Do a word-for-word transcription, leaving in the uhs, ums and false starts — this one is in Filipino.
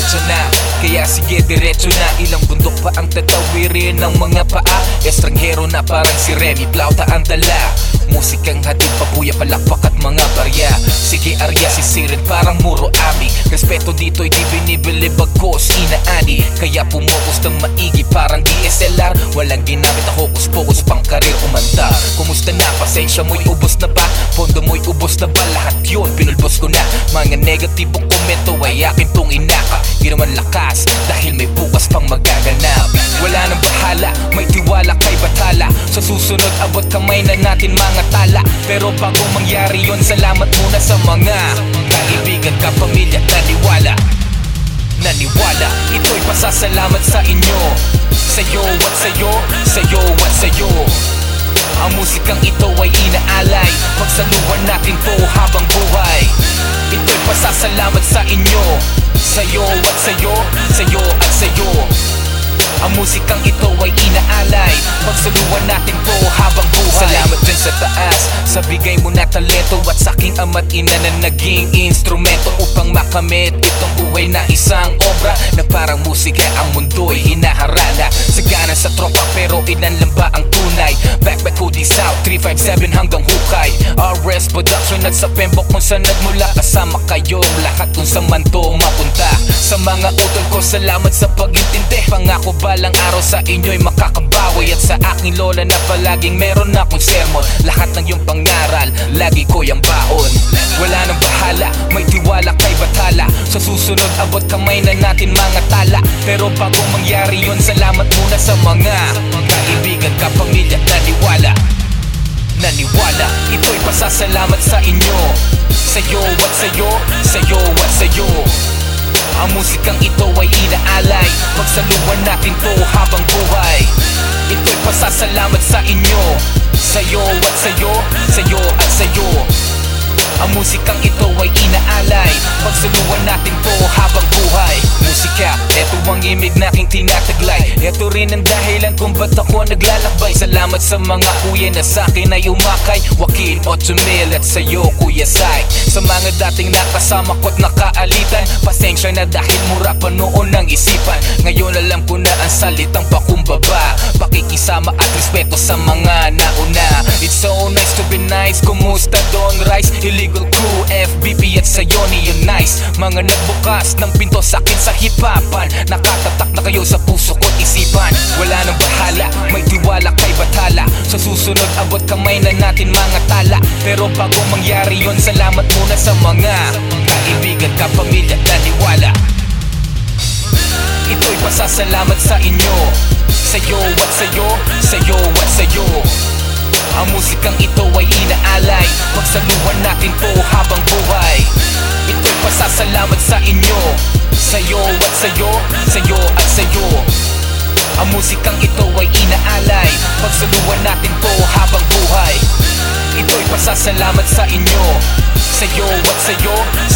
pasensya na. Kaya sige diretso na, ilang bundok pa ang tatawirin ng mga paa. Estranghero na parang si Remy, plauta ang dala. Musikang hatid, pabuya, palakpak at mga barya. Sige arya, sisirin parang muro ami. Respeto dito'y di binibili bagkos inaani. Kaya pumukus ng maigi parang D S L R. Walang ginamit na hokus-pokus pang karir umanda. Kumusta na, pasensya mo'y ubos na ba? Pondo mo'y ubos na ba? Lahat yun, pinulbos ko na. Mga negatibong komento ay akin tong inaka. Di naman lakas, dahil may bukas pang magaganap. Wala nang bahala, may tiwala kay Bathala. Sa susunod, abot kamay na natin mga tala. Pero bago mangyari yun, salamat muna sa mga kaibigan, kapamilya, naniwala. Naniwala, ito'y pasasalamat sa inyo. Sa'yo at sa'yo, sa'yo at sa'yo. Ang musikang ito ay inaalay, pagsaluhan natin to habang buhay. Ito'y pasasalamat sa inyo. Sa'yo at sa'yo, sa'yo at sa'yo. Ang musikang ito ay inaalay, pagsaluhan natin to habang buhay. Salamat din sa taas, sa bigay mo na talento. At saking ama't ina na naging instrumento upang makamit itong buhay na isang obra. Na parang musika ang mundo'y hinaharana. Sagana sa tropa pero ilan lang ba ang tunay? Backback Cody South, three five seven hanggang Hukay. R S Production at sa Pembok kung saan nagmula. Kasama kayong lahat kung saan man to mapunta. Sa mga utol ko, salamat sa pag-intindi. Pangako balang araw sa inyo'y makakabawi. At sa aking lola na palaging meron akong sermon. Lahat ng iyong pangaral, lagi ko yung baon. Wala nang bahala, may tiwala kay Bathala. Sa susunod, abot kamay na natin mga tala. Pero bago mangyari yun, salamat muna sa mga kaibigan, kapamilya, naniwala. Naniwala, ito'y pasasalamat sa inyo. Sa'yo at sa'yo, sa'yo at sa'yo. Ang musikang ito ay inaalay, pagsaluhan natin to habang buhay. Ito'y pasasalamat sa inyo. Sa'yo at sa'yo, sa'yo at sa'yo. Ang musikang ito ay inaalay, pagsaluhan natin to habang buhay. Musika, eto ang imig na aking tinataglay. Eto rin ang dahilan kung ba't ako naglalakbay. Salamat sa mga kuya na sa'kin ay umakay. Joaquin, Ochumil at sa'yo Kuya Sai. Sa mga dating nakasama ko't nakaalitan, pasensya na dahil mura pa noon ang isipan. Ngayon alam ko na ang salitang pakumbaba, pakikisama at respeto sa mga nauna. It's so nice to be nice, kumusta Don Rice? Illegal Crew, F B P at sa'yo Neon Nice. Mga nagbukas ng pinto sa'kin sa hipapan, nakatatak na kayo sa puso ko't isipan. Wala nang bahala, may tiwala kay Bathala. Sa susunod, abot kamay na natin mga tala. Pero bago mangyari yun, salamat muna sa mga kaibigan, kapamilya, naniwala. Ito'y pasasalamat sa inyo. Sa'yo at sa'yo, sa'yo at sa'yo. Ang musikang ito ay inaalay, pagsaluhan natin to habang buhay. Ito'y pasasalamat sa inyo. Sa'yo at sa'yo, sa'yo at sa'yo. Ang musikang ito ay inaalay, pagsaluhan natin to habang buhay. Ito'y pasasalamat sa inyo. Sa'yo at sa'yo,